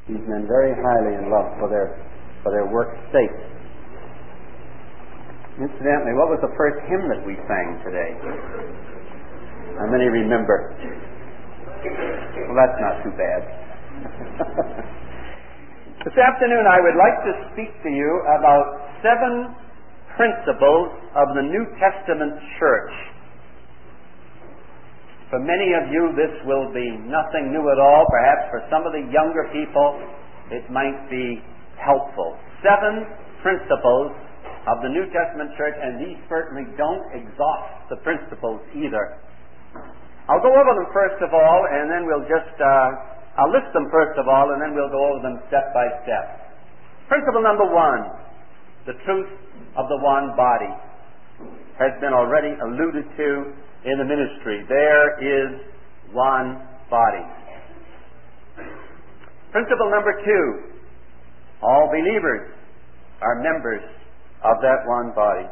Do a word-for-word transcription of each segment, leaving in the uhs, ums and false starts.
These men very highly in love for their for their work's sake. Incidentally, what was the first hymn that we sang today? How many remember? Well, that's not too bad. This afternoon I would like to speak to you about seven principles of the New Testament church. For many of you, this will be nothing new at all. Perhaps for some of the younger people, it might be helpful. Seven principles of the New Testament church, and these certainly don't exhaust the principles either. I'll go over them first of all, and then we'll just, uh, I'll list them first of all, and then we'll go over them step by step. Principle number one, the truth of the one body, has been already alluded to in the ministry. There is one body. Principle number two, all believers are members of that one body.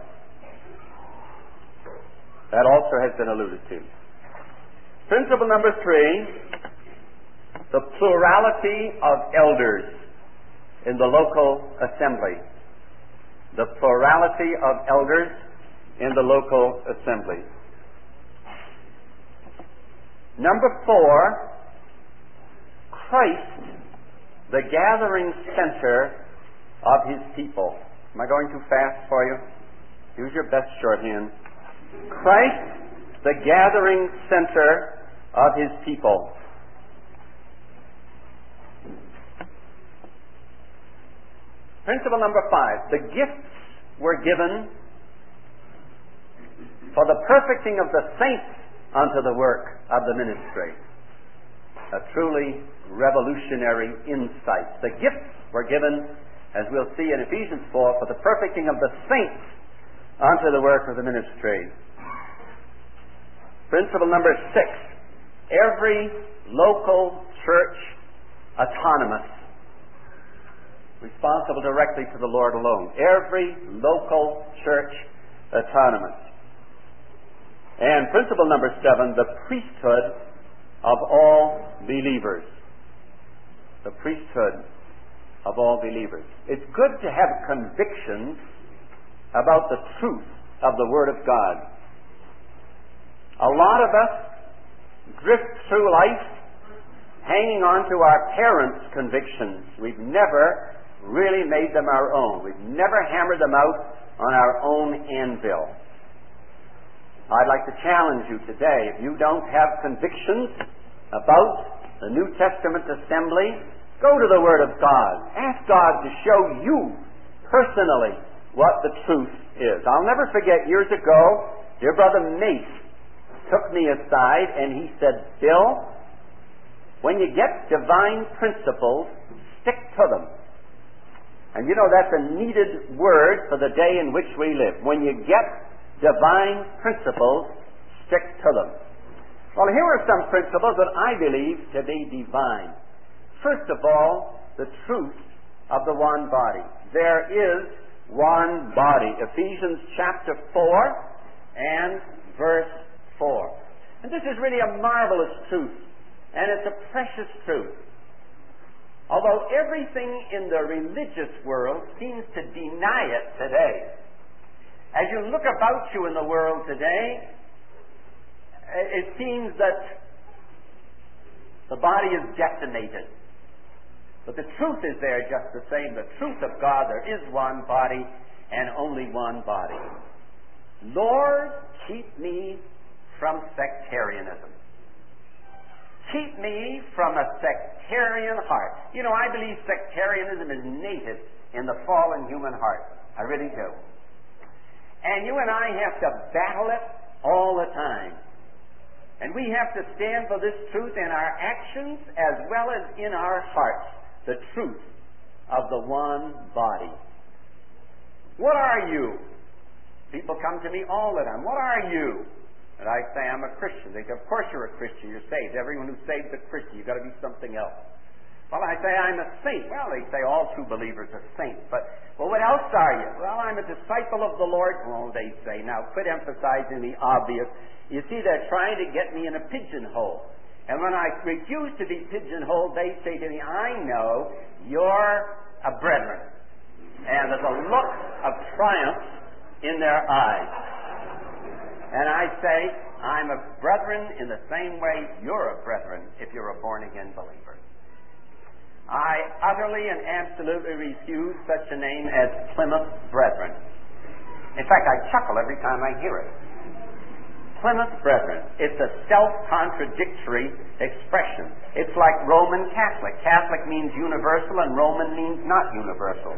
That also has been alluded to. Principle number three, the plurality of elders in the local assembly. The plurality of elders in the local assembly. Number four, Christ, the gathering center of His people. Am I going too fast for you? Use your best shorthand. Christ, the gathering center of His people. Principle number five, the gifts were given for the perfecting of the saints unto the work of the ministry. A truly revolutionary insight. The gifts were given, as we'll see in Ephesians four, for the perfecting of the saints unto the work of the ministry. Principle number six, every local church autonomous, responsible directly to the Lord alone. Every local church autonomous. And principle number seven, the priesthood of all believers. The priesthood of all believers. It's good to have convictions about the truth of the Word of God. A lot of us drift through life hanging on to our parents' convictions. We've never really made them our own. We've never hammered them out on our own anvil. I'd like to challenge you today, if you don't have convictions about the New Testament assembly, go to the Word of God. Ask God to show you personally what the truth is. I'll never forget, years ago, dear Brother Mace took me aside and he said, Bill, when you get divine principles, stick to them. And you know, that's a needed word for the day in which we live. When you get divine principles, stick to them. Well, here are some principles that I believe to be divine. First of all, the truth of the one body. There is one body. Ephesians chapter four and verse four. And this is really a marvelous truth, and it's a precious truth. Although everything in the religious world seems to deny it today. As you look about you in the world today, it seems that the body is decimated. But the truth is there just the same. The truth of God, there is one body and only one body. Lord, keep me from sectarianism. Keep me from a sectarian heart. You know, I believe sectarianism is native in the fallen human heart. I really do. And you and I have to battle it all the time. And we have to stand for this truth in our actions as well as in our hearts. The truth of the one body. What are you? People come to me all the time. What are you? And I say, I'm a Christian. They say, of course you're a Christian. You're saved. Everyone who's saved is a Christian. You've got to be something else. Well, I say, I'm a saint. Well, they say all true believers are saints. But, well, what else are you? Well, I'm a disciple of the Lord. Oh, they say. Now, quit emphasizing the obvious. You see, they're trying to get me in a pigeonhole. And when I refuse to be pigeonholed, they say to me, I know you're a brethren. And there's a look of triumph in their eyes. And I say, I'm a brethren in the same way you're a brethren if you're a born-again believer. I utterly and absolutely refuse such a name as Plymouth Brethren. In fact, I chuckle every time I hear it. Plymouth Brethren. It's a self-contradictory expression. It's like Roman Catholic. Catholic means universal and Roman means not universal.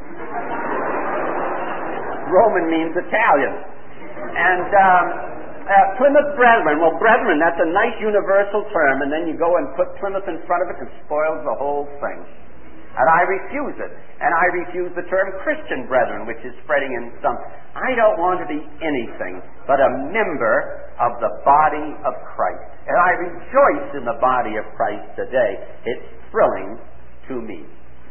Roman means Italian. And um, uh, Plymouth Brethren. Well, brethren, that's a nice universal term, and then you go and put Plymouth in front of it and it spoils the whole thing. And I refuse it. And I refuse the term Christian brethren, which is spreading in some. I don't want to be anything but a member of the body of Christ. And I rejoice in the body of Christ today. It's thrilling to me.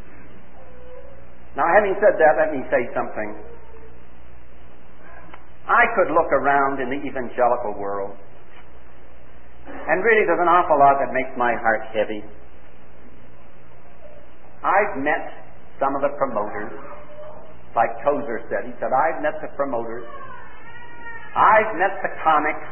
Now, having said that, let me say something. I could look around in the evangelical world, and really there's an awful lot that makes my heart heavy. I've met some of the promoters, like Tozer said. He said, I've met the promoters. I've met the comics.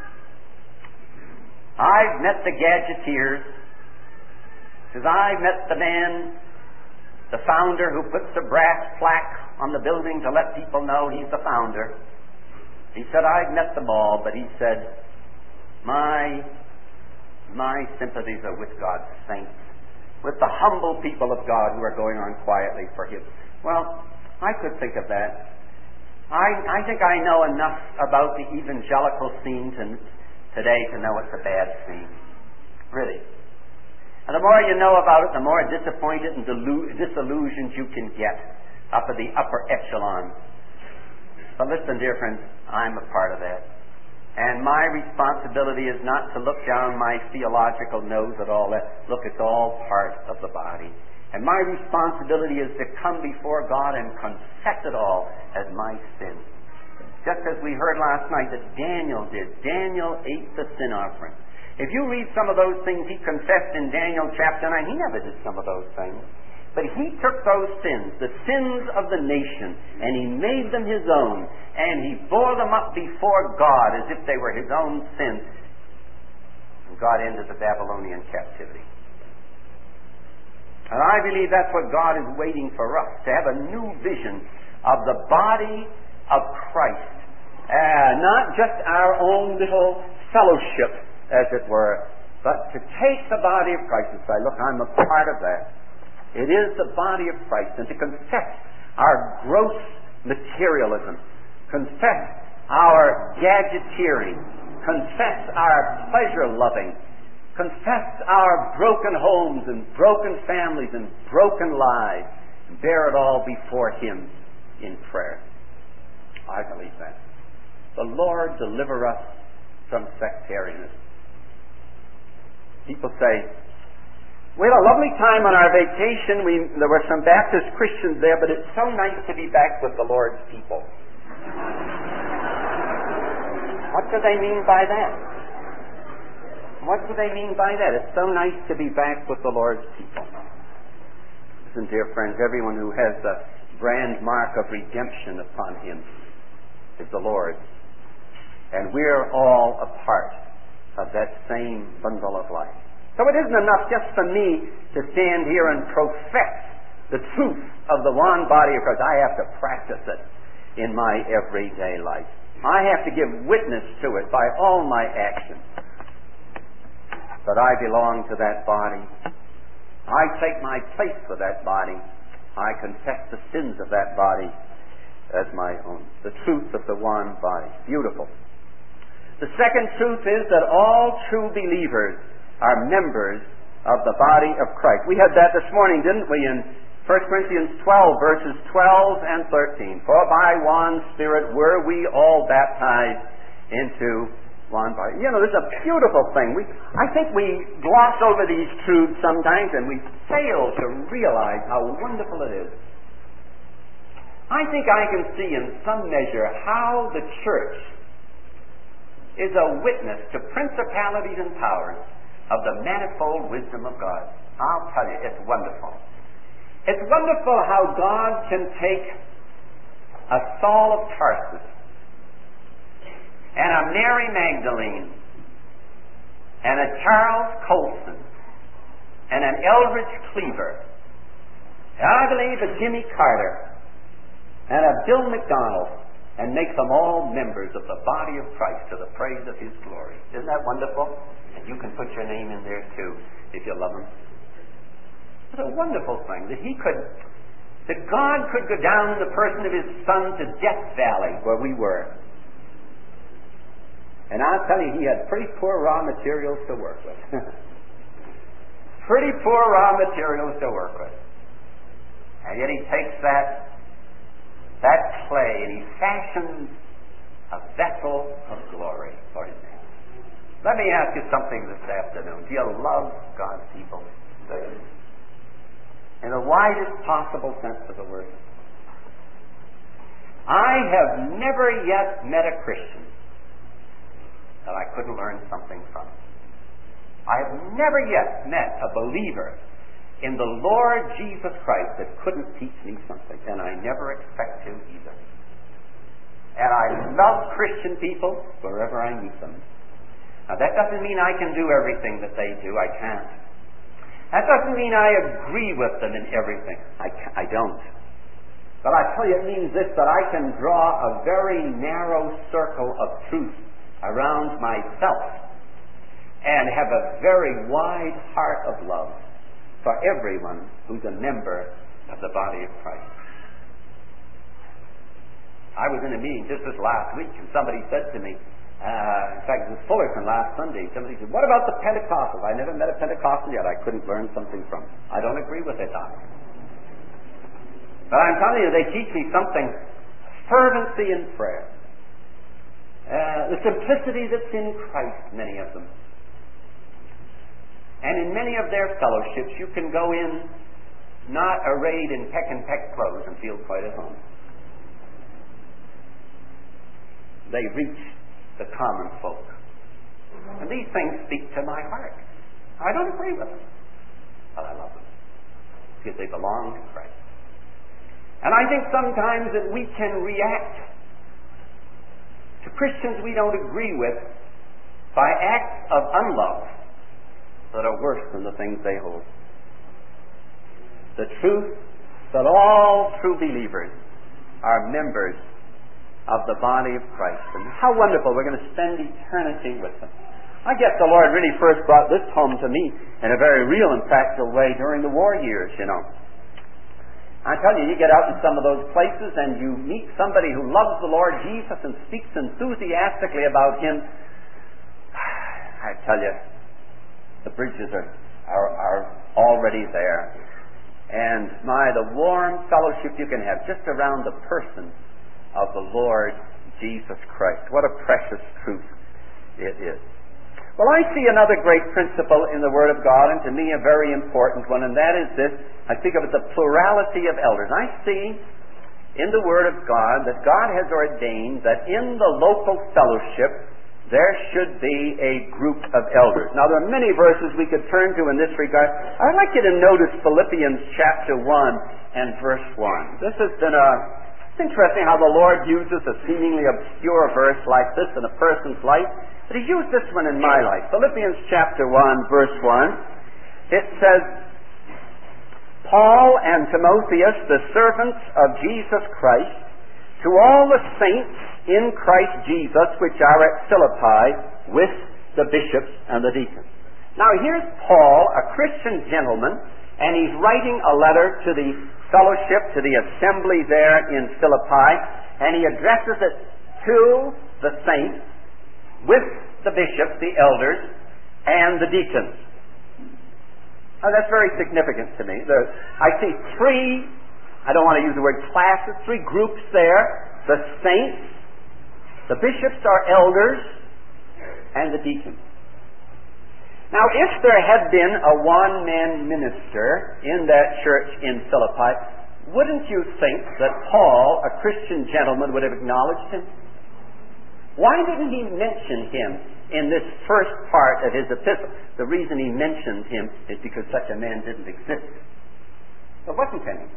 I've met the gadgeteers. Because I've met the man, the founder who puts a brass plaque on the building to let people know he's the founder. He said, I've met them all, but he said, my, my sympathies are with God's saints, with the humble people of God who are going on quietly for Him. Well, I could think of that. I, I think I know enough about the evangelical scene to, today to know it's a bad scene. Really. And the more you know about it, the more disappointed and delu- disillusioned you can get up at the upper echelon. But listen, dear friends, I'm a part of that. And my responsibility is not to look down my theological nose at all that. Look, it's all part of the body. And my responsibility is to come before God and confess it all as my sin. Just as we heard last night that Daniel did. Daniel ate the sin offering. If you read some of those things he confessed in Daniel chapter nine, he never did some of those things. But he took those sins, the sins of the nation, and he made them his own. And he bore them up before God as if they were his own sins. And God ended the Babylonian captivity. And I believe that's what God is waiting for us, to have a new vision of the body of Christ. Uh, not just our own little fellowship, as it were, but to take the body of Christ and say, look, I'm a part of that. It is the body of Christ. And to confess our gross materialism, confess our gadgeteering, confess our pleasure-loving, confess our broken homes and broken families and broken lives, and bear it all before Him in prayer. I believe that. The Lord deliver us from sectarianism. People say, we had a lovely time on our vacation. We, there were some Baptist Christians there, but it's so nice to be back with the Lord's people. What do they mean by that? What do they mean by that? It's so nice to be back with the Lord's people. Listen, dear friends, everyone who has the brand mark of redemption upon him is the Lord's. And we're all a part of that same bundle of life. So it isn't enough just for me to stand here and profess the truth of the one body of Christ. I have to practice it in my everyday life. I have to give witness to it by all my actions. But I belong to that body. I take my place for that body. I confess the sins of that body as my own. The truth of the one body. Beautiful. The second truth is that all true believers are members of the body of Christ. We had that this morning, didn't we, in First Corinthians twelve, verses twelve and thirteen. For by one Spirit were we all baptized into one body. You know, this is a beautiful thing. We, I think we gloss over these truths sometimes and we fail to realize how wonderful it is. I think I can see in some measure how the church is a witness to principalities and powers of the manifold wisdom of God. I'll tell you, it's wonderful. It's wonderful how God can take a Saul of Tarsus and a Mary Magdalene and a Charles Colson and an Eldridge Cleaver, and I believe a Jimmy Carter and a Bill McDonald, and make them all members of the body of Christ to the praise of His glory. Isn't that wonderful? And you can put your name in there too, if you love Him. It's a wonderful thing that He could, that God could go down in the person of His Son to Death Valley, where we were. And I'll tell you, He had pretty poor raw materials to work with. Pretty poor raw materials to work with. And yet He takes that that clay and He fashions a vessel of glory for His name. Let me ask you something this afternoon. Do you love God's people? In the widest possible sense of the word. I have never yet met a Christian that I couldn't learn something from. I have never yet met a believer in the Lord Jesus Christ that couldn't teach me something, and I never expect to either. And I love Christian people wherever I meet them. Now that doesn't mean I can do everything that they do. I can't. That doesn't mean I agree with them in everything. I, I don't. But I tell you, it means this, that I can draw a very narrow circle of truth around myself and have a very wide heart of love for everyone who's a member of the body of Christ. I was in a meeting just this last week, and somebody said to me, uh, in fact, it was Fullerton last Sunday, somebody said, what about the Pentecostals? I never met a Pentecostal yet. I couldn't learn something from them. I don't agree with their doctrine. But I'm telling you, they teach me something. Fervency in prayer. Uh, the simplicity that's in Christ, many of them. And in many of their fellowships, you can go in not arrayed in peck and peck clothes and feel quite at home. They reach the common folk. And these things speak to my heart. I don't agree with them, but I love them because they belong to Christ. And I think sometimes that we can react to Christians we don't agree with by acts of unlove that are worse than the things they hold. The truth that all true believers are members of the body of Christ. And how wonderful we're going to spend eternity with them. I guess the Lord really first brought this home to me in a very real and practical way during the war years, you know. I tell you, you get out in some of those places and you meet somebody who loves the Lord Jesus and speaks enthusiastically about Him. I tell you, the bridges are, are, are already there. And my, the warm fellowship you can have just around the person of the Lord Jesus Christ. What a precious truth it is. Well, I see another great principle in the Word of God, and to me a very important one, and that is this. I think of it the plurality of elders. I see in the Word of God that God has ordained that in the local fellowship there should be a group of elders. Now, there are many verses we could turn to in this regard. I'd like you to notice Philippians chapter one and verse one. This has been a, it's interesting how the Lord uses a seemingly obscure verse like this in a person's life, but He used this one in my life. Philippians chapter one, verse one. It says, Paul and Timotheus, the servants of Jesus Christ, to all the saints in Christ Jesus which are at Philippi with the bishops and the deacons. Now here's Paul, a Christian gentleman, and he's writing a letter to the fellowship, to the assembly there in Philippi, and he addresses it to the saints with the bishops, the elders, and the deacons. Now that's very significant to me. There, I see three, I don't want to use the word classes, three groups there. The saints, the bishops are elders, and the deacons. Now, if there had been a one-man minister in that church in Philippi, wouldn't you think that Paul, a Christian gentleman, would have acknowledged him? Why didn't he mention him in this first part of his epistle. The reason he mentioned him is because such a man didn't exist. There wasn't any.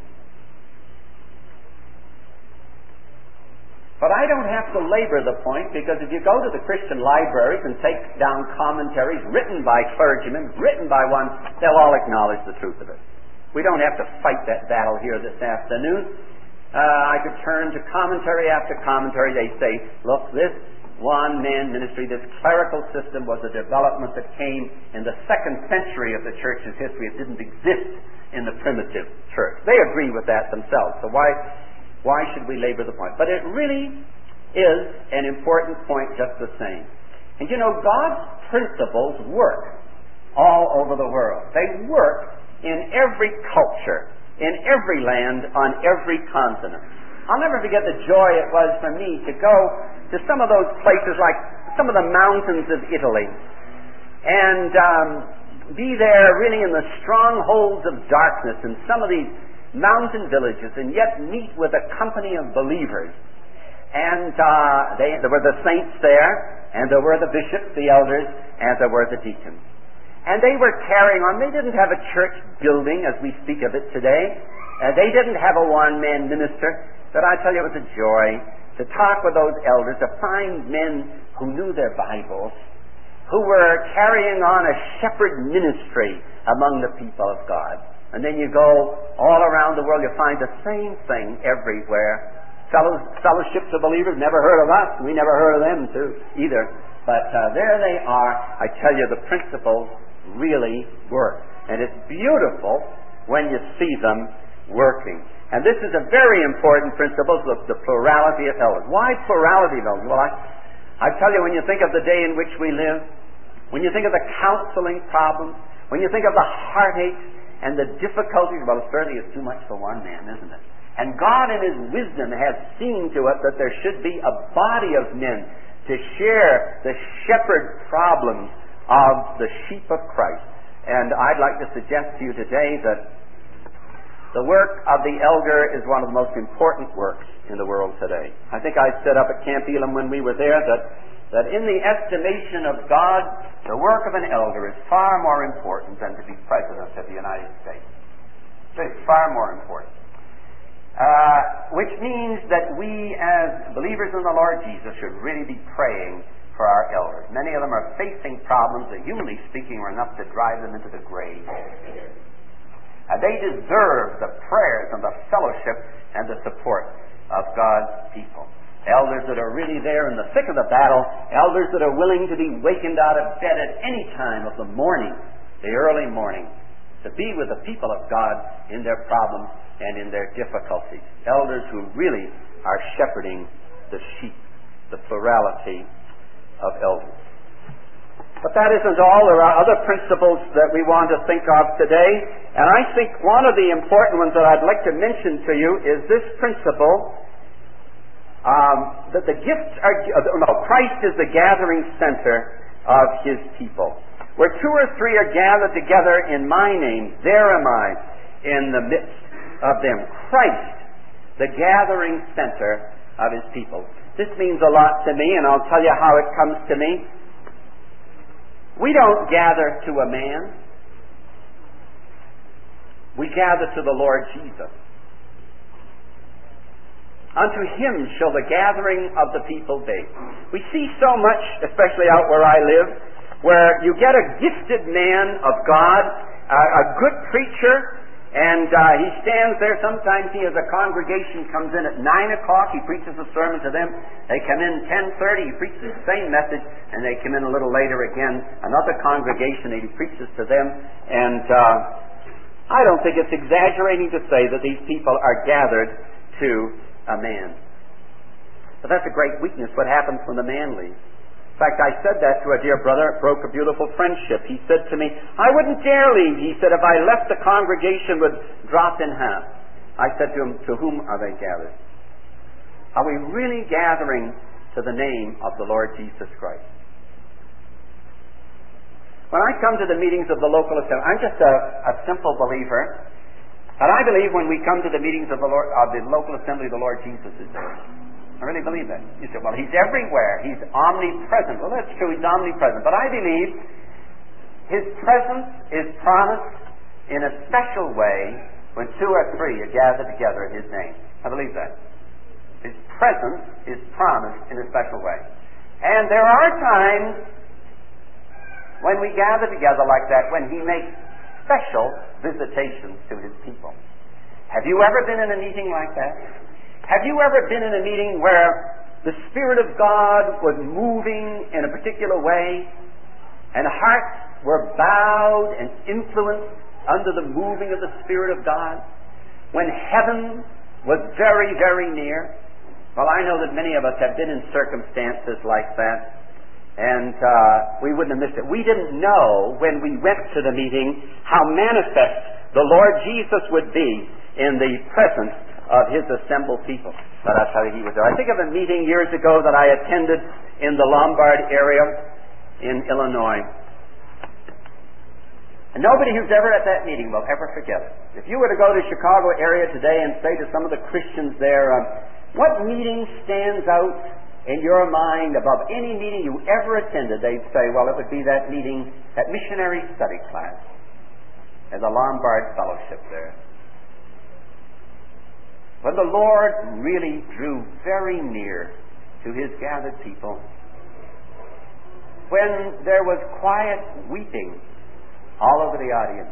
But I don't have to labor the point, because if you go to the Christian libraries and take down commentaries written by clergymen, written by one, they'll all acknowledge the truth of it. We don't have to fight that battle here this afternoon. Uh, I could turn to commentary after commentary. They say, look, this one-man ministry, this clerical system was a development that came in the second century of the church's history. It didn't exist in the primitive church. They agree with that themselves. So why... Why should we labor the point? But it really is an important point just the same. And you know, God's principles work all over the world. They work in every culture, in every land, on every continent. I'll never forget the joy it was for me to go to some of those places, like some of the mountains of Italy, and um, be there really in the strongholds of darkness in some of these mountain villages, and yet meet with a company of believers. And uh, they, there were the saints there, and there were the bishops, the elders, and there were the deacons. And they were carrying on. They didn't have a church building as we speak of it today. Uh, they didn't have a one-man minister. But I tell you, it was a joy to talk with those elders, to find men who knew their Bibles, who were carrying on a shepherd ministry among the people of God. And then you go all around the world, you find the same thing everywhere. Fellows, fellowships of believers, never heard of us. We never heard of them, too, either. But uh, there they are. I tell you, the principles really work. And it's beautiful when you see them working. And this is a very important principle, the, the plurality of elders. Why plurality of elders? Well, I, I tell you, when you think of the day in which we live, when you think of the counseling problems, when you think of the heartaches, and the difficulties, well, certainly it's too much for one man, isn't it? And God in His wisdom has seen to it that there should be a body of men to share the shepherd problems of the sheep of Christ. And I'd like to suggest to you today that the work of the elder is one of the most important works in the world today. I think I said up at Camp Elam when we were there that that in the estimation of God, the work of an elder is far more important than to be President of the United States. It's far more important. Uh, which means that we as believers in the Lord Jesus should really be praying for our elders. Many of them are facing problems that, humanly speaking, are enough to drive them into the grave. Uh, they deserve the prayers and the fellowship and the support of God's people. Elders that are really there in the thick of the battle, elders that are willing to be wakened out of bed at any time of the morning, the early morning, to be with the people of God in their problems and in their difficulties. Elders who really are shepherding the sheep, the plurality of elders. But that isn't all. There are other principles that we want to think of today, and I think one of the important ones that I'd like to mention to you is this principle Um, that the gifts are, no, Christ is the gathering center of His people. Where two or three are gathered together in my name, there am I in the midst of them. Christ, the gathering center of His people. This means a lot to me, and I'll tell you how it comes to me. We don't gather to a man. We gather to the Lord Jesus. Unto Him shall the gathering of the people be. We see so much, especially out where I live, where you get a gifted man of God, a, a good preacher, and uh, he stands there. Sometimes he has a congregation, comes in at nine o'clock, he preaches a sermon to them. They come in ten thirty, he preaches the same message, and they come in a little later again, another congregation, and he preaches to them. And uh, I don't think it's exaggerating to say that these people are gathered to a man. But that's a great weakness. What happens when the man leaves? In fact, I said that to a dear brother. It broke a beautiful friendship. He said to me, I wouldn't dare leave. He said, if I left, the congregation would drop in half. I said to him, to whom are they gathered? Are we really gathering to the name of the Lord Jesus Christ? When I come to the meetings of the local assembly, I'm just a, a simple believer. And I believe when we come to the meetings of the Lord, of the local assembly, the Lord Jesus is there. I really believe that. You say, well, he's everywhere. He's omnipresent. Well, that's true. He's omnipresent. But I believe his presence is promised in a special way when two or three are gathered together in his name. I believe that. His presence is promised in a special way. And there are times when we gather together like that, when he makes special visitations to his people. Have you ever been in a meeting like that? Have you ever been in a meeting where the Spirit of God was moving in a particular way and hearts were bowed and influenced under the moving of the Spirit of God? When heaven was very, very near? Well, I know that many of us have been in circumstances like that, and uh, we wouldn't have missed it. We didn't know when we went to the meeting how manifest the Lord Jesus would be in the presence of his assembled people. But I'll tell you, he was there. I think of a meeting years ago that I attended in the Lombard area in Illinois. And nobody who's ever at that meeting will ever forget it. If you were to go to the Chicago area today and say to some of the Christians there, um, what meeting stands out in your mind above any meeting you ever attended, they'd say, well, it would be that meeting, that missionary study class at the Lombard Fellowship there. When the Lord really drew very near to his gathered people, when there was quiet weeping all over the audience,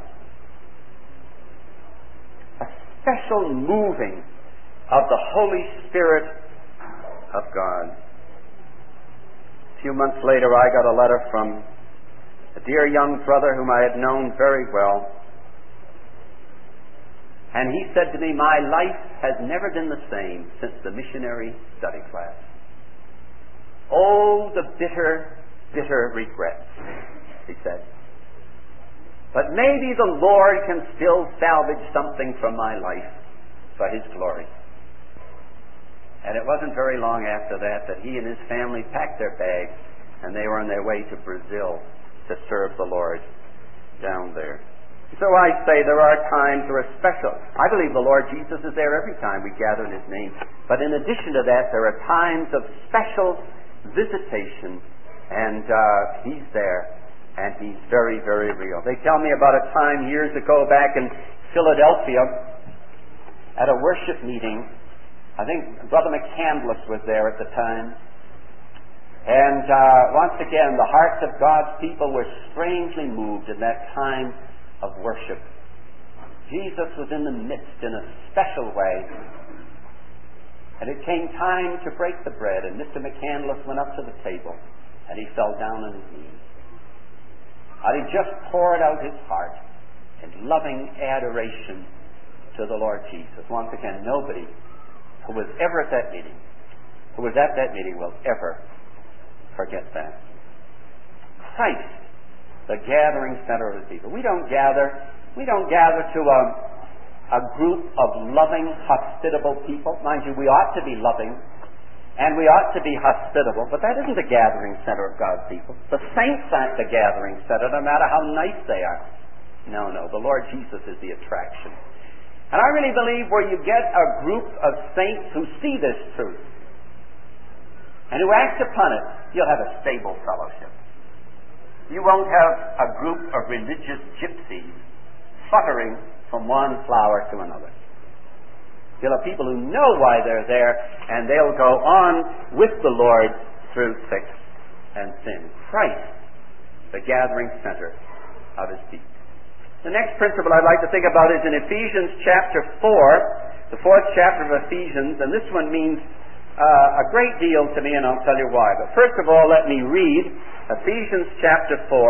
a special moving of the Holy Spirit of God. A few months later, I got a letter from a dear young brother whom I had known very well. And he said to me, my life has never been the same since the missionary study class. Oh, the bitter, bitter regrets, he said. But maybe the Lord can still salvage something from my life for his glory. And it wasn't very long after that that he and his family packed their bags and they were on their way to Brazil to serve the Lord down there. So I say there are times that are special. I believe the Lord Jesus is there every time we gather in his name. But in addition to that, there are times of special visitation, and uh, he's there, and he's very, very real. They tell me about a time years ago back in Philadelphia at a worship meeting. I think Brother McCandless was there at the time. And uh, once again, the hearts of God's people were strangely moved in that time of worship. Jesus was in the midst in a special way. And it came time to break the bread, and Mister McCandless went up to the table, and he fell down on his knees. And he just poured out his heart in loving adoration to the Lord Jesus. Once again, nobody who was ever at that meeting, who was at that meeting will ever forget that. Christ, the gathering center of his people. We don't gather, we don't gather to a, a group of loving, hospitable people. Mind you, we ought to be loving, and we ought to be hospitable, but that isn't the gathering center of God's people. The saints aren't the gathering center, no matter how nice they are. No, no, the Lord Jesus is the attraction. And I really believe where you get a group of saints who see this truth, and who act upon it, you'll have a stable fellowship. You won't have a group of religious gypsies fluttering from one flower to another. You'll have people who know why they're there, and they'll go on with the Lord through thick and thin. Christ, the gathering center of his people. The next principle I'd like to think about is in Ephesians chapter four, the fourth chapter of Ephesians, and this one means uh, a great deal to me, and I'll tell you why. But first of all, let me read Ephesians chapter four,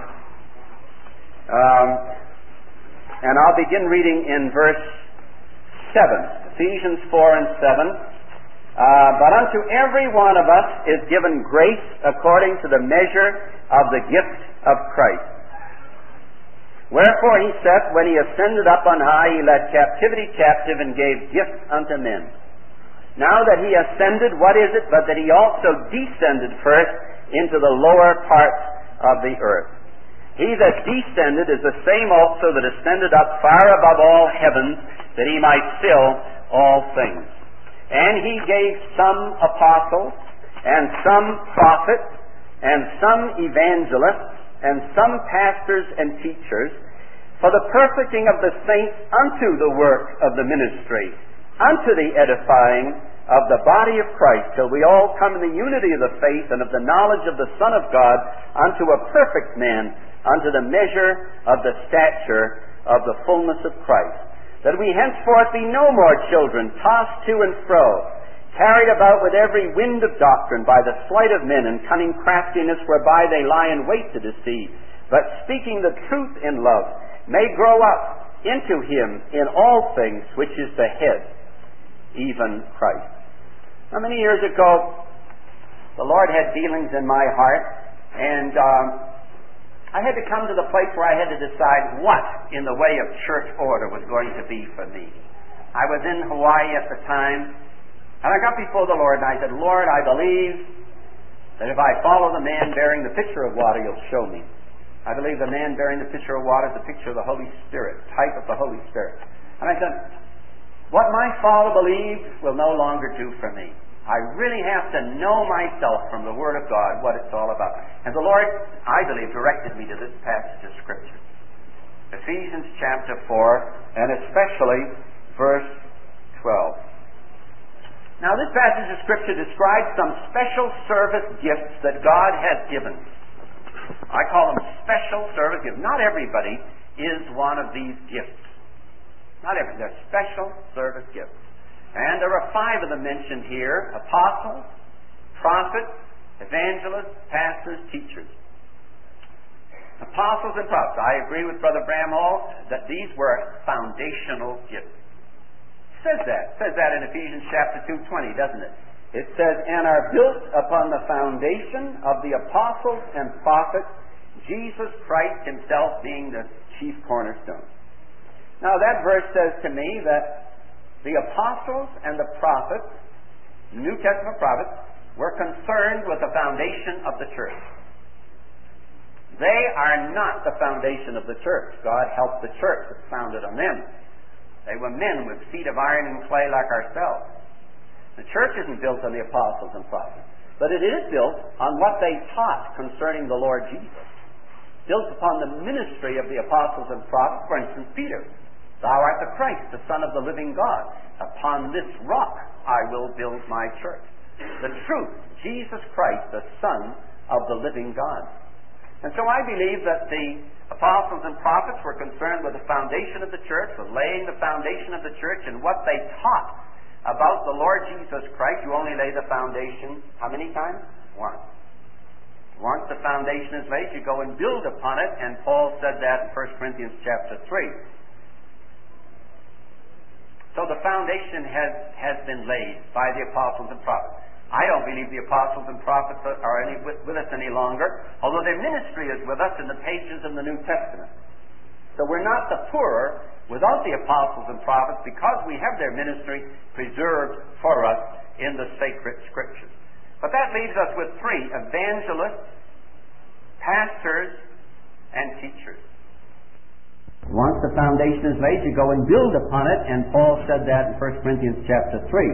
um, and I'll begin reading in verse seven. Ephesians four and seven. Uh, but unto every one of us is given grace according to the measure of the gift of Christ. Wherefore he saith, when he ascended up on high, he led captivity captive and gave gifts unto men. Now that he ascended, what is it but that he also descended first into the lower parts of the earth? He that descended is the same also that ascended up far above all heavens, that he might fill all things. And he gave some apostles, and some prophets, and some evangelists, and some pastors and teachers, for the perfecting of the saints unto the work of the ministry, unto the edifying of the body of Christ, till we all come in the unity of the faith and of the knowledge of the Son of God, unto a perfect man, unto the measure of the stature of the fullness of Christ. That we henceforth be no more children, tossed to and fro, carried about with every wind of doctrine by the sleight of men and cunning craftiness whereby they lie in wait to deceive, but speaking the truth in love, may grow up into him in all things which is the head, even Christ. Now, many years ago, the Lord had dealings in my heart, and um, I had to come to the place where I had to decide what in the way of church order was going to be for me. I was in Hawaii at the time, and I got before the Lord and I said, Lord, I believe that if I follow the man bearing the pitcher of water, you'll show me. I believe the man bearing the pitcher of water is the picture of the Holy Spirit, type of the Holy Spirit. And I said, what my Father believes will no longer do for me. I really have to know myself from the Word of God what it's all about. And the Lord, I believe, directed me to this passage of Scripture. Ephesians chapter four, and especially verse twelve. Now, this passage of Scripture describes some special service gifts that God has given. I call them special service gifts. Not everybody is one of these gifts. Not everybody. They're special service gifts. And there are five of them mentioned here: apostles, prophets, evangelists, pastors, teachers. Apostles and prophets. I agree with Brother Bramhall that these were foundational gifts. It says that. It says that in Ephesians chapter two twenty, doesn't it? It says, and are built upon the foundation of the apostles and prophets, Jesus Christ himself being the chief cornerstone. Now that verse says to me that the apostles and the prophets, New Testament prophets, were concerned with the foundation of the church. They are not the foundation of the church. God helped the church. It's founded on them. They were men with feet of iron and clay like ourselves. The church isn't built on the apostles and prophets, but it is built on what they taught concerning the Lord Jesus. Built upon the ministry of the apostles and prophets. For instance, Peter. Thou art the Christ, the Son of the living God. Upon this rock I will build my church. The truth, Jesus Christ, the Son of the living God. And so I believe that the apostles and prophets were concerned with the foundation of the church, with laying the foundation of the church, and what they taught about the Lord Jesus Christ. You only lay the foundation how many times? Once. Once the foundation is laid, you go and build upon it, and Paul said that in First Corinthians chapter three. So the foundation has, has been laid by the apostles and prophets. I don't believe the apostles and prophets are any, with, with us any longer, although their ministry is with us in the pages of the New Testament. So we're not the poorer without the apostles and prophets, because we have their ministry preserved for us in the sacred Scriptures. But that leaves us with three: evangelists, pastors, and teachers. Once the foundation is laid, you go and build upon it, and Paul said that in First Corinthians chapter three.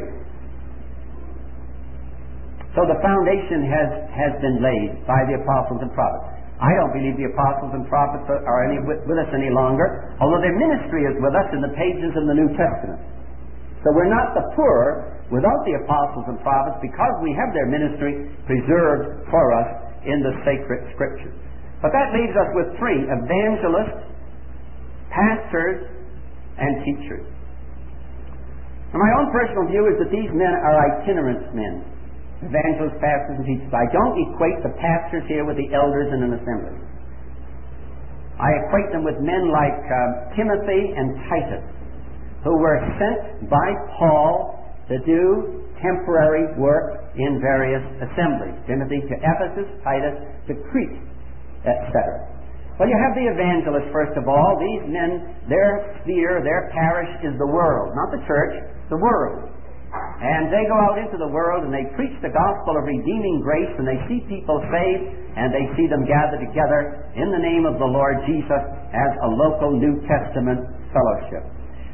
So the foundation has, has been laid by the apostles and prophets. I don't believe the apostles and prophets are any with, with us any longer, although their ministry is with us in the pages of the New Testament. So we're not the poorer without the apostles and prophets, because we have their ministry preserved for us in the sacred Scriptures. But that leaves us with three: evangelists, pastors, and teachers. Now, my own personal view is that these men are itinerant men. Evangelists, pastors, and teachers. I don't equate the pastors here with the elders in an assembly. I equate them with men like uh, Timothy and Titus, who were sent by Paul to do temporary work in various assemblies. Timothy to Ephesus, Titus to Crete, et cetera. Well, you have the evangelists, first of all. These men, their sphere, their parish is the world. Not the church, the world. And they go out into the world and they preach the gospel of redeeming grace, and they see people saved, and they see them gather together in the name of the Lord Jesus as a local New Testament fellowship.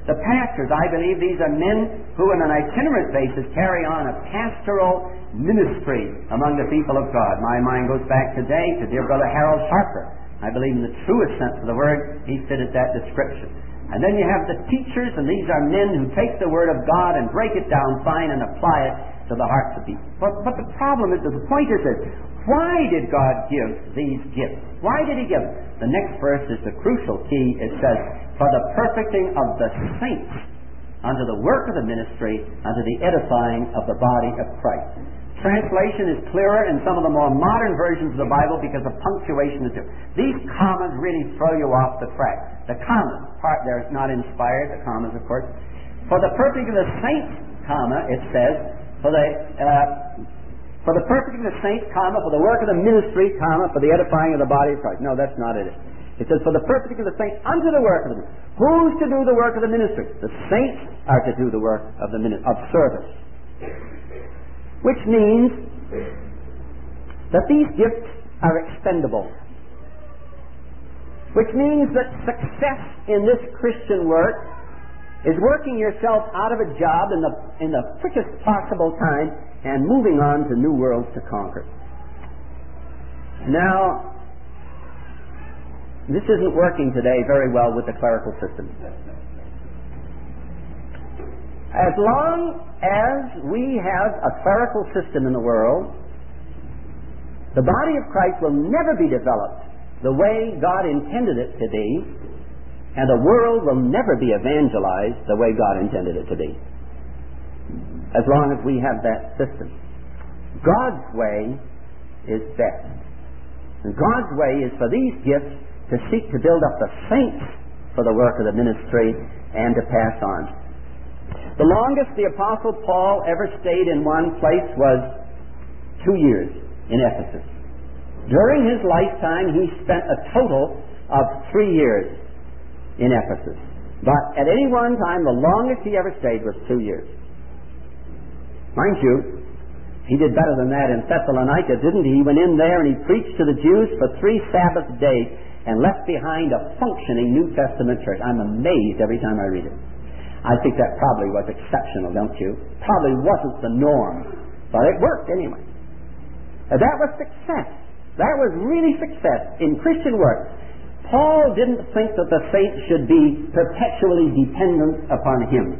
The pastors, I believe these are men who on an itinerant basis carry on a pastoral ministry among the people of God. My mind goes back today to dear brother Harold Harper. I believe in the truest sense of the word, he fitted that description. And then you have the teachers, and these are men who take the word of God and break it down fine and apply it to the hearts of people. But, but the problem is, the point is this, why did God give these gifts? Why did He give them? The next verse is the crucial key. It says, for the perfecting of the saints unto the work of the ministry, unto the edifying of the body of Christ. Translation is clearer in some of the more modern versions of the Bible because the punctuation is different. These commas really throw you off the track. The commas part there is not inspired, the commas, of course. For the perfecting of the saints, comma, it says, for the uh, for the perfecting of the saints, comma, for the work of the ministry, comma, for the edifying of the body of Christ. No, that's not it. It says, for the perfecting of the saints unto the work of the ministry. Who's to do the work of the ministry? The saints are to do the work of the ministry, of service. Which means that these gifts are expendable. Which means that success in this Christian work is working yourself out of a job in the, in the quickest possible time and moving on to new worlds to conquer. Now, this isn't working today very well with the clerical system. As long as we have a clerical system in the world, the body of Christ will never be developed the way God intended it to be, and the world will never be evangelized the way God intended it to be. As long as we have that system. God's way is best. And God's way is for these gifts to seek to build up the saints for the work of the ministry and to pass on. The longest the Apostle Paul ever stayed in one place was two years in Ephesus. During his lifetime, he spent a total of three years in Ephesus. But at any one time, the longest he ever stayed was two years. Mind you, he did better than that in Thessalonica, didn't he? He went in there and he preached to the Jews for three Sabbath days and left behind a functioning New Testament church. I'm amazed every time I read it. I think that probably was exceptional, don't you? Probably wasn't the norm, but it worked anyway. And that was success. That was really success in Christian work. Paul didn't think that the saints should be perpetually dependent upon him.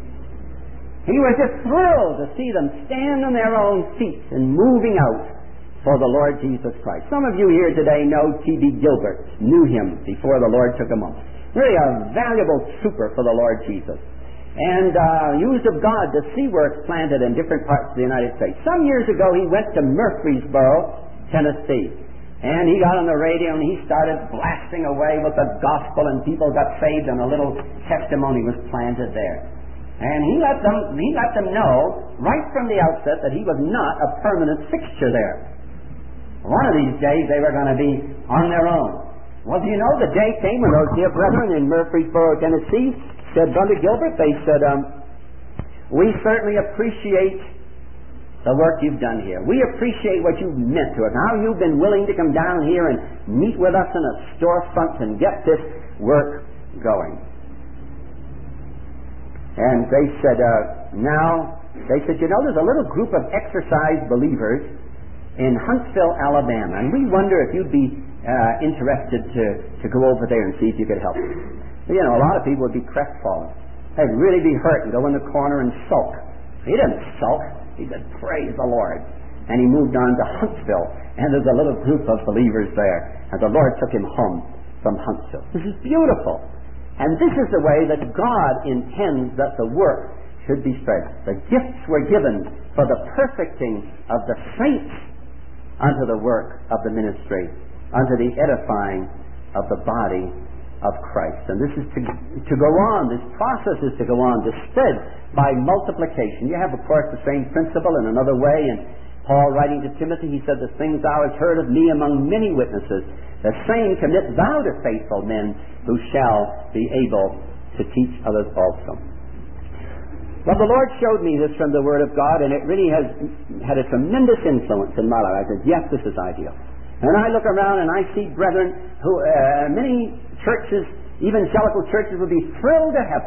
He was just thrilled to see them stand on their own feet and moving out for the Lord Jesus Christ. Some of you here today know T B Gilbert, knew him before the Lord took him up. Really a valuable trooper for the Lord Jesus. And uh, used of God to see works planted in different parts of the United States. Some years ago he went to Murfreesboro, Tennessee. And he got on the radio and he started blasting away with the gospel, and people got saved and a little testimony was planted there. And he let them he let them know right from the outset that he was not a permanent fixture there. One of these days they were going to be on their own. Well, do you know the day came when those dear brethren in Murfreesboro, Tennessee said, Brother Gilbert, they said, um, we certainly appreciate the work you've done here. We appreciate what you've meant to us, how you've been willing to come down here and meet with us in a storefront and get this work going. And they said, uh, now, they said, you know, there's a little group of exercise believers in Huntsville, Alabama, and we wonder if you'd be uh, interested to, to go over there and see if you could help us. You know, a lot of people would be crestfallen. They'd really be hurt and go in the corner and sulk. He didn't sulk. He said, praise the Lord. And he moved on to Huntsville, and there's a little group of believers there, and the Lord took him home from Huntsville. This is beautiful. And this is the way that God intends that the work should be spread. The gifts were given for the perfecting of the saints unto the work of the ministry, unto the edifying of the body of Christ. And this is to, to go on, this process is to go on, to spread by multiplication. You have, of course, the same principle in another way. And Paul, writing to Timothy, he said, the things thou hast heard of me among many witnesses, the same commit thou to faithful men who shall be able to teach others also. Well, the Lord showed me this from the Word of God, and it really has had a tremendous influence in my life. I said, yes, this is ideal. And I look around and I see brethren who, uh, many churches, evangelical churches, would be thrilled to have them.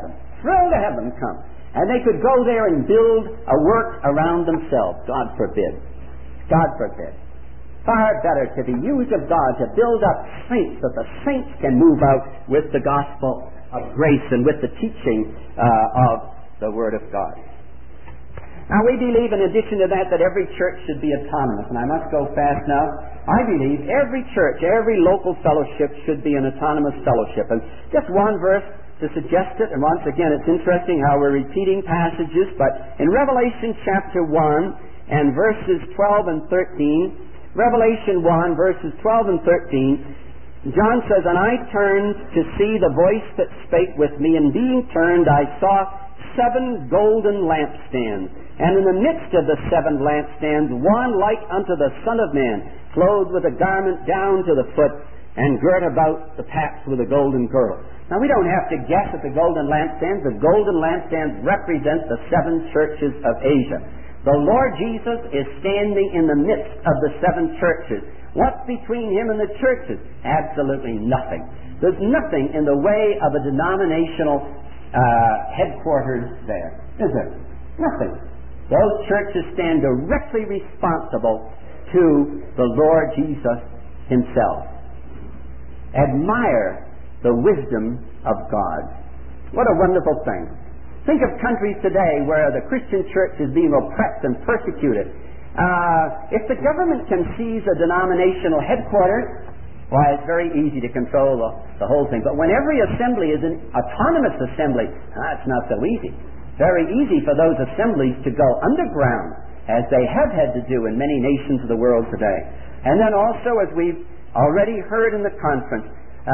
thrilled to have them come. And they could go there and build a work around themselves. God forbid. God forbid. Far better to be used of God to build up saints, that the saints can move out with the gospel of grace and with the teaching uh, of the Word of God. Now, we believe, in addition to that, that every church should be autonomous. And I must go fast now. I believe every church, every local fellowship should be an autonomous fellowship. And just one verse to suggest it. And once again, it's interesting how we're repeating passages. But in Revelation chapter one and verses twelve and thirteen, Revelation one, verses twelve and thirteen, John says, "And I turned to see the voice that spake with me, and being turned I saw seven golden lampstands. And in the midst of the seven lampstands, one like unto the Son of Man, clothed with a garment down to the foot, and girt about the paps with a golden girdle." Now, we don't have to guess at the golden lampstands. The golden lampstands represent the seven churches of Asia. The Lord Jesus is standing in the midst of the seven churches. What's between Him and the churches? Absolutely nothing. There's nothing in the way of a denominational uh, headquarters there, is there? Nothing. Those churches stand directly responsible to the Lord Jesus Himself. Admire the wisdom of God. What a wonderful thing. Think of countries today where the Christian church is being oppressed and persecuted. Uh, if the government can seize a denominational headquarters, why, it's very easy to control the, the whole thing. But when every assembly is an autonomous assembly, that's not so easy. Very easy for those assemblies to go underground, as they have had to do in many nations of the world today. And then also, as we've already heard in the conference,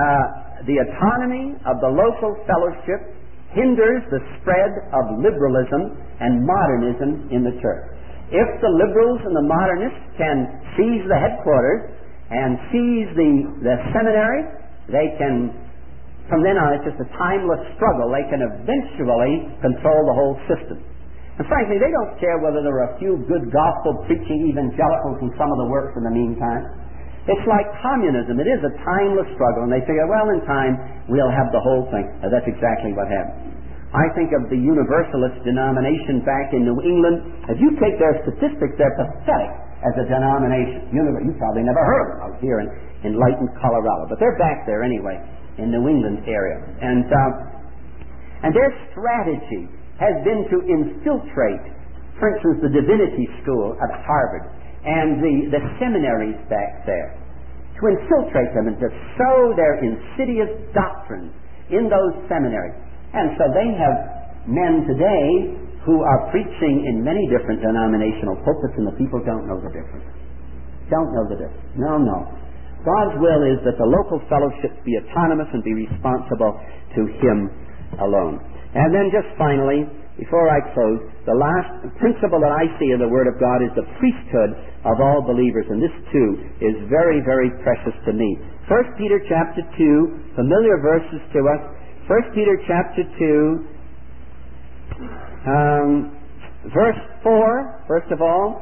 uh, the autonomy of the local fellowship hinders the spread of liberalism and modernism in the church. If the liberals and the modernists can seize the headquarters and seize the, the seminary, they can, from then on, it's just a timeless struggle. They can eventually control the whole system. And frankly, they don't care whether there are a few good gospel-preaching evangelicals in some of the works in the meantime. It's like communism. It is a timeless struggle, and they figure, well, in time, we'll have the whole thing. And that's exactly what happened. I think of the Universalist denomination back in New England. If you take their statistics, they're pathetic as a denomination. You probably never heard of them out here in enlightened Colorado, but they're back there anyway in New England area. And, uh, and their strategy has been to infiltrate, for instance, the Divinity School at Harvard and the, the seminaries back there, to infiltrate them and to sow their insidious doctrines in those seminaries. And so they have men today who are preaching in many different denominational pulpits, and the people don't know the difference. Don't know the difference. No, no. God's will is that the local fellowships be autonomous and be responsible to Him alone. And then just finally, before I close, the last principle that I see in the Word of God is the priesthood of all believers, and this too is very, very precious to me. First Peter chapter two, familiar verses to us. First Peter chapter two, um, verse four, first of all.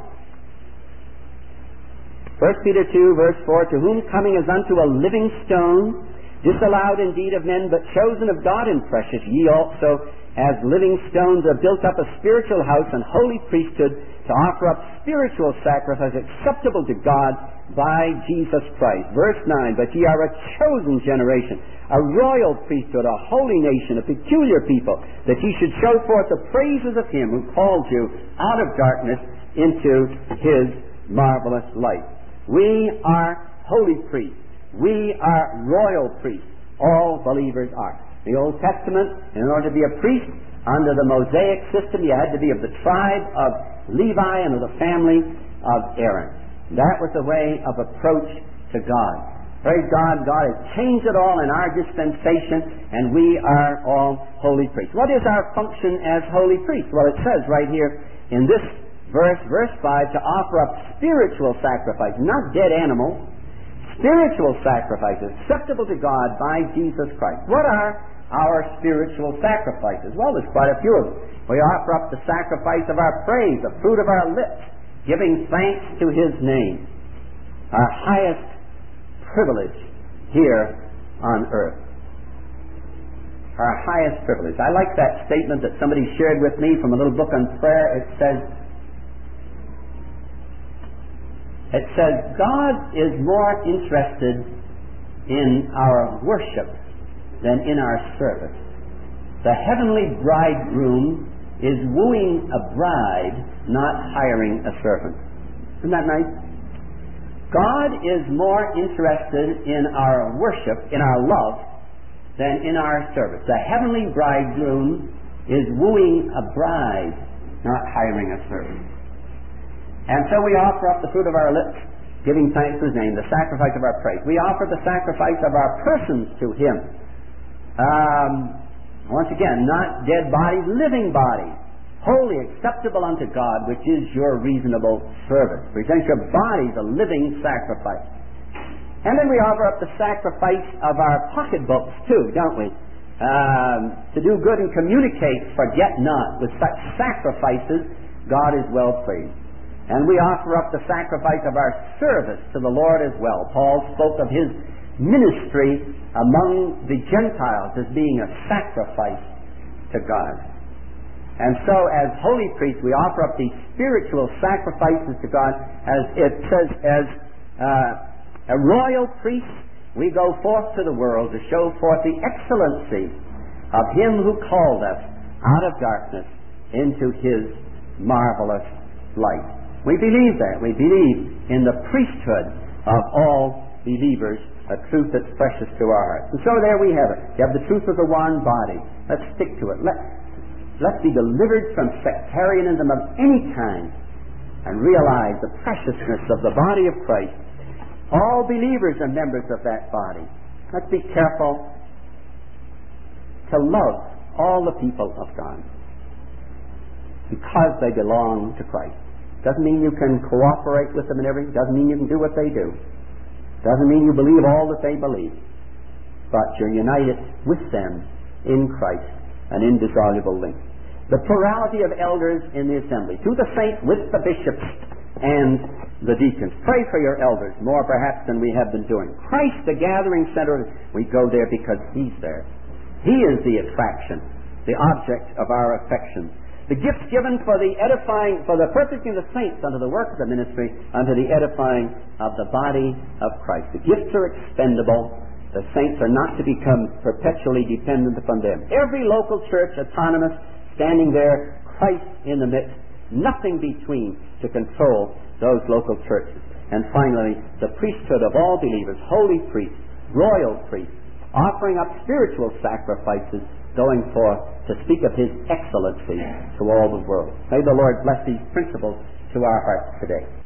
First Peter two, verse four, "To whom coming as unto a living stone, disallowed indeed of men, but chosen of God and precious, ye also as living stones are built up a spiritual house and holy priesthood, to offer up spiritual sacrifice acceptable to God by Jesus Christ." Verse nine, "But ye are a chosen generation, a royal priesthood, a holy nation, a peculiar people, that ye should show forth the praises of Him who called you out of darkness into His marvelous light." We are holy priests. We are royal priests. All believers are. The Old Testament, in order to be a priest under the Mosaic system, you had to be of the tribe of Levi and of the family of Aaron. That was the way of approach to God. Praise God, God has changed it all in our dispensation, and we are all holy priests. What is our function as holy priests? Well, it says right here in this verse, verse five, to offer up spiritual sacrifice, not dead animals, spiritual sacrifices acceptable to God by Jesus Christ. What are our spiritual sacrifices? Well, there's quite a few of them. We offer up the sacrifice of our praise, the fruit of our lips, giving thanks to His name. Our highest privilege here on earth. our highest privilege. I like that statement that somebody shared with me from a little book on prayer. It says, it says, God is more interested in our worship than in our service. The heavenly bridegroom is wooing a bride, not hiring a servant. Isn't that nice? God is more interested in our worship, in our love, than in our service. The heavenly bridegroom is wooing a bride, not hiring a servant. And so we offer up the fruit of our lips, giving thanks to His name, the sacrifice of our praise. We offer the sacrifice of our persons to Him. Um, once again, not dead bodies, living bodies, holy, acceptable unto God, which is your reasonable service. Present your bodies a living sacrifice. And then we offer up the sacrifice of our pocketbooks too, don't we? Um, to do good and communicate, forget not. With such sacrifices, God is well pleased. And we offer up the sacrifice of our service to the Lord as well. Paul spoke of his ministry among the Gentiles as being a sacrifice to God. And so as holy priests, we offer up these spiritual sacrifices to God. As it says, as uh, a royal priest, we go forth to the world to show forth the excellency of Him who called us out of darkness into His marvelous light. We believe that. We believe in the priesthood of all believers, a truth that's precious to our hearts. And so there we have it. You have the truth of the one body. Let's stick to it. Let, let's be delivered from sectarianism of any kind and realize the preciousness of the body of Christ. All believers are members of that body. Let's be careful to love all the people of God because they belong to Christ. Doesn't mean you can cooperate with them in everything. Doesn't mean you can do what they do. Doesn't mean you believe all that they believe. But you're united with them in Christ, an indissoluble link. The plurality of elders in the assembly. To the saints with the bishops and the deacons. Pray for your elders, more perhaps than we have been doing. Christ, the gathering center, we go there because He's there. He is the attraction, the object of our affection. The gifts given for the edifying, for the perfecting of the saints unto the work of the ministry, unto the edifying of the body of Christ. The gifts are expendable. The saints are not to become perpetually dependent upon them. Every local church, autonomous, standing there, Christ in the midst, nothing between to control those local churches. And finally, the priesthood of all believers, holy priests, royal priests, offering up spiritual sacrifices, going forth to speak of His excellency to all the world. May the Lord bless these principles to our hearts today.